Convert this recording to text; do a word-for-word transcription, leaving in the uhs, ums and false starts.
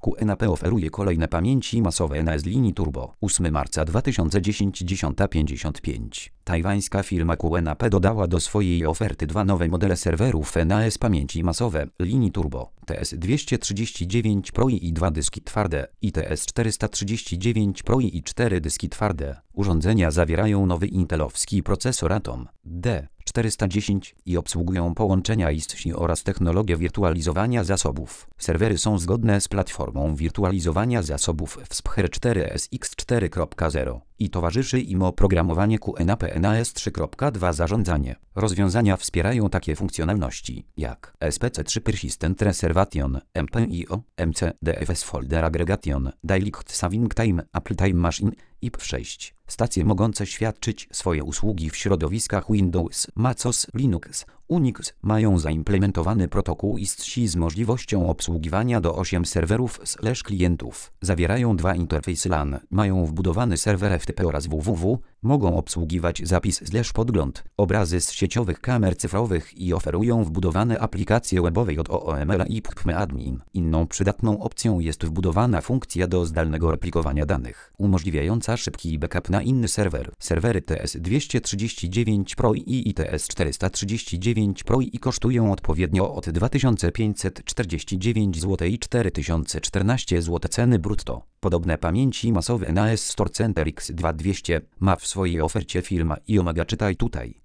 Q N A P oferuje kolejne pamięci masowe N A S linii Turbo. ósmego marca dwa tysiące dziesiątego dziesiąta pięćdziesiąt pięć. Tajwańska firma Q N A P dodała do swojej oferty dwa nowe modele serwerów N A S pamięci masowe linii Turbo. T S dwieście trzydzieści dziewięć Pro i dwa dyski twarde i T S czterysta trzydzieści dziewięć Pro i cztery dyski twarde. Urządzenia zawierają nowy intelowski procesor Atom D czterysta dziesięć i obsługują połączenia I S C S oraz technologię wirtualizowania zasobów. Serwery są zgodne z platformą wirtualizowania zasobów w S P H R cztery S X cztery kropka zero i towarzyszy im oprogramowanie Q N A P N A S trzy kropka dwa zarządzanie. Rozwiązania wspierają takie funkcjonalności jak S P C trzy Persistent Reservation, M P I O, M C D F S Folder Aggregation, Direct Saving Time, Apple Time Machine, I P sześć. Stacje mogące świadczyć swoje usługi w środowiskach Windows, MacOS, Linux, Unix mają zaimplementowany protokół I S C S z możliwością obsługiwania do ośmiu serwerów slash klientów. Zawierają dwa interfejsy LAN, mają wbudowany serwer F T P oraz www, mogą obsługiwać zapis slash podgląd, obrazy z sieciowych kamer cyfrowych i oferują wbudowane aplikacje webowe od O O M L i P P M Admin. Inną przydatną opcją jest wbudowana funkcja do zdalnego replikowania danych, umożliwiająca szybki backup na inny serwer. Serwery T S dwieście trzydzieści dziewięć Pro i T S czterysta trzydzieści dziewięć Pro i kosztują odpowiednio od dwa tysiące pięćset czterdzieści dziewięć złotych i cztery tysiące czternaście złotych ceny brutto. Podobne pamięci masowe N A S Store Center X dwa dwieście ma w swojej ofercie firma i Omega, czytaj tutaj.